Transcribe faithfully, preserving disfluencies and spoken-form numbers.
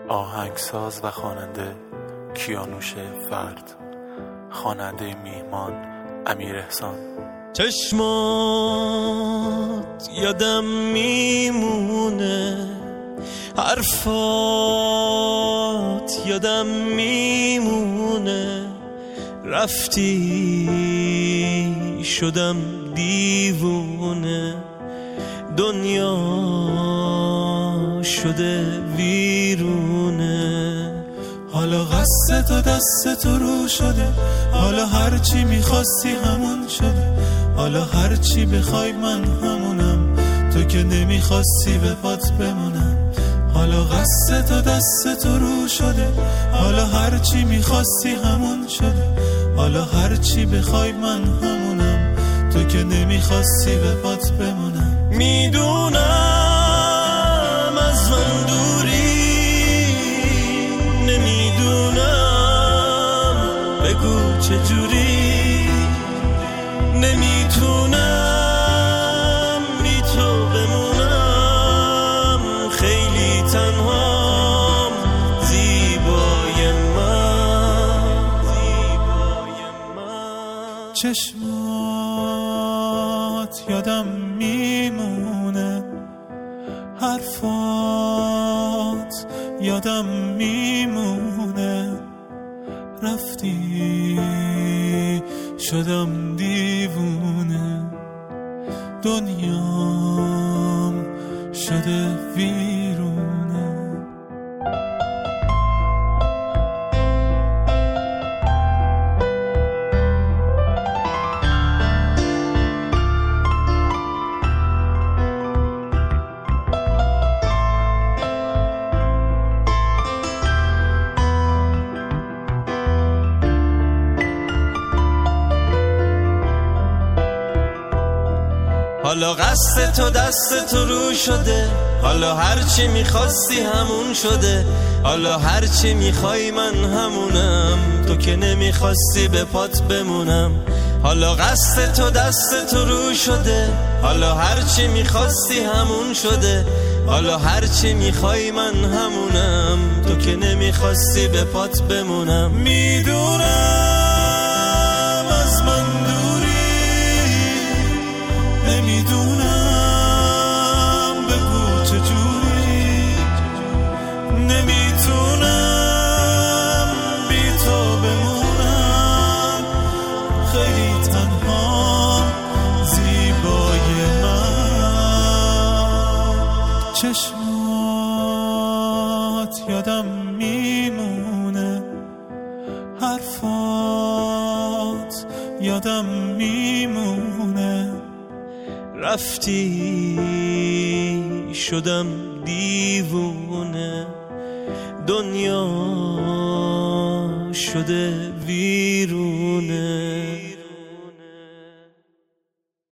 آهنگساز و خواننده کیانوش فرد، خواننده میهمان امیر احسان. چشمات یادم میمونه، حرفات یادم میمونه، رفتی شدم دیوونه، دنیا شده ویرونه. حالا قصد تو دست تو رو شده، حالا هرچی میخواستی همون شده، حالا هرچی بخوای من همونم، تو که نمیخواستی به پات بمونم. حالا قصد تو دست تو رو شده، حالا هرچی میخواستی همون شده، حالا هرچی بخوای من همونم، تو که نمیخواستی به پات بمونم. میدونم از من دوری، نمیدونم بگو چجوری، نمیتونم بی تو بمونم، خیلی تنهام زیبای من، زیبای من. چشمات یادم میمونه، حرفات یادم میمونه، رفتی شدم دیوونه، دنیام شده ویرونه. حالا قصد تو دست تو رو شده، حالا هرچی میخواستی همون شده، حالا هرچی میخوای من همونم، تو که نمیخواستی به پات بمونم. حالا قصد تو دست تو رو شده، حالا هرچی میخواستی همون شده، حالا هرچی میخوای من همونم، تو که نمیخواستی به پات بمونم. میدونم از من نمیدونم بگو چجوری، نمیتونم بی تو بمونم، خیلی تنها زیبای من. چشمات یادم میمونه، حرفات یادم میمونه، رفتی شدم دیوونه، دنیا شده وی